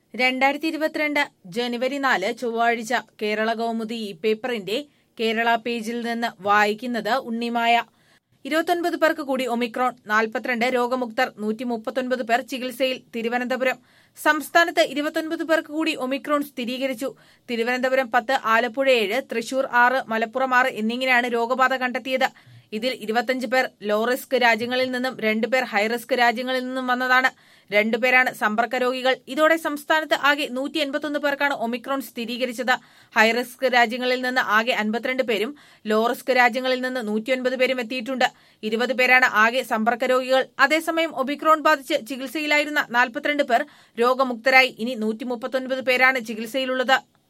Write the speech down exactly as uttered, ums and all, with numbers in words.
രണ്ടായിരത്തി ഇരുപത്തിരണ്ട് ജനുവരി നാല് ചൊവ്വാഴ്ച കേരള കൗമുദി ഈ പേപ്പറിന്റെ കേരള പേജിൽ നിന്ന് വായിക്കുന്നത് ഉണ്ണിമായ. ഇരുപത്തൊൻപത് പേർക്ക് കൂടി ഒമിക്രോൺ, നാൽപ്പത്തിരണ്ട് രോഗമുക്തർ, നൂറ്റി മുപ്പത്തൊൻപത് പേർ ചികിത്സയിൽ. തിരുവനന്തപുരം സംസ്ഥാനത്ത് ഇരുപത്തൊൻപത് പേർക്ക് കൂടി ഒമിക്രോൺ സ്ഥിരീകരിച്ചു. തിരുവനന്തപുരം പത്ത്, ആലപ്പുഴ ഏഴ്, തൃശൂർ ആറ്, മലപ്പുറം ആറ് എന്നിങ്ങനെയാണ് രോഗബാധ കണ്ടെത്തിയത്. ഇതിൽ ഇരുപത്തിയഞ്ച് പേർ ലോ റിസ്ക് രാജ്യങ്ങളിൽ നിന്നും രണ്ട് പേർ ഹൈറിസ്ക് രാജ്യങ്ങളിൽ നിന്നും വന്നതാണ്. രണ്ടുപേരാണ് സമ്പർക്ക രോഗികൾ. ഇതോടെ സംസ്ഥാനത്ത് ആകെ നൂറ്റി എൺപത്തൊന്ന് പേർക്കാണ് ഒമിക്രോൺ സ്ഥിരീകരിച്ചത്. ഹൈറിസ്ക് രാജ്യങ്ങളിൽ നിന്ന് ആകെ അൻപത്തിരണ്ട് പേരും ലോ റിസ്ക് രാജ്യങ്ങളിൽ നിന്ന് നൂറ്റിയൊൻപത് പേരും എത്തിയിട്ടുണ്ട്. ഇരുപത് പേരാണ് ആകെ സമ്പർക്ക രോഗികൾ. അതേസമയം ഒമിക്രോൺ ബാധിച്ച് ചികിത്സയിലായിരുന്ന നാൽപ്പത്തിരണ്ട് പേർ രോഗമുക്തരായി. ഇനി നൂറ്റി മുപ്പത്തൊൻപത് പേരാണ് ചികിത്സയിലുള്ളത്.